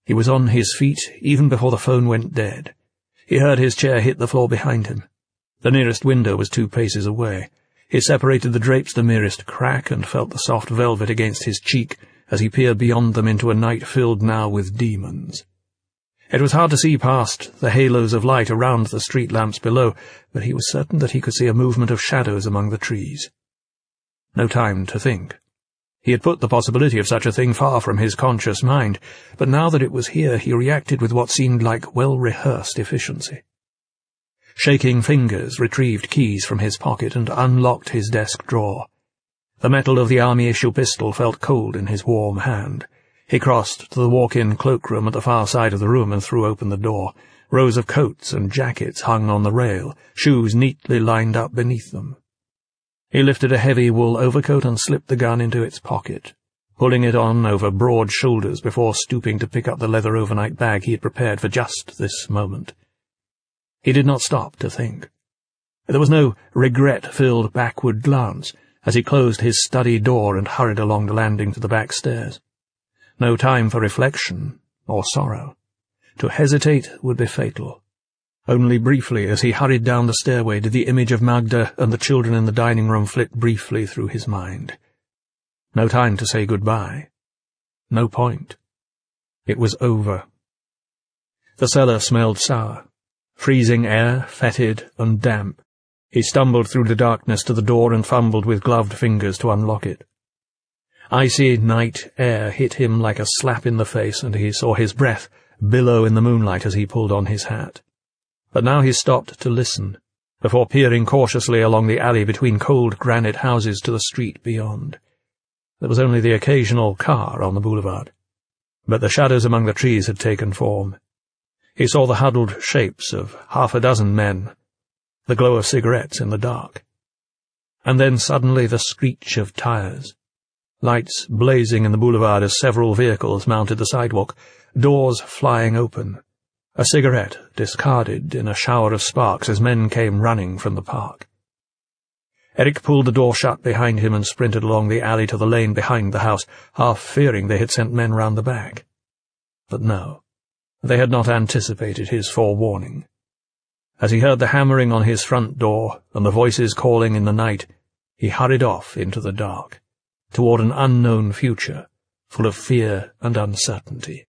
He was on his feet even before the phone went dead. He heard his chair hit the floor behind him. The nearest window was 2 paces away. He separated the drapes the merest crack and felt the soft velvet against his cheek as he peered beyond them into a night filled now with demons. It was hard to see past the halos of light around the street lamps below, but he was certain that he could see a movement of shadows among the trees. No time to think. He had put the possibility of such a thing far from his conscious mind, but now that it was here he reacted with what seemed like well-rehearsed efficiency. Shaking fingers retrieved keys from his pocket and unlocked his desk drawer. The metal of the army-issue pistol felt cold in his warm hand. He crossed to the walk-in cloakroom at the far side of the room and threw open the door. Rows of coats and jackets hung on the rail, shoes neatly lined up beneath them. He lifted a heavy wool overcoat and slipped the gun into its pocket, pulling it on over broad shoulders before stooping to pick up the leather overnight bag he had prepared for just this moment. He did not stop to think. There was no regret-filled backward glance as he closed his study door and hurried along the landing to the back stairs. No time for reflection or sorrow. To hesitate would be fatal. Only briefly, as he hurried down the stairway, did the image of Magda and the children in the dining room flit briefly through his mind. No time to say goodbye. No point. It was over. The cellar smelled sour. Freezing air, fetid and damp. He stumbled through the darkness to the door and fumbled with gloved fingers to unlock it. Icy night air hit him like a slap in the face, and he saw his breath billow in the moonlight as he pulled on his hat. But now he stopped to listen, before peering cautiously along the alley between cold granite houses to the street beyond. There was only the occasional car on the boulevard, but the shadows among the trees had taken form. He saw the huddled shapes of 6 men, the glow of cigarettes in the dark. And then suddenly the screech of tires. Lights blazing in the boulevard as several vehicles mounted the sidewalk, doors flying open. A cigarette discarded in a shower of sparks as men came running from the park. Eric pulled the door shut behind him and sprinted along the alley to the lane behind the house, half fearing they had sent men round the back. But no, they had not anticipated his forewarning. As he heard the hammering on his front door and the voices calling in the night, he hurried off into the dark, toward an unknown future, full of fear and uncertainty.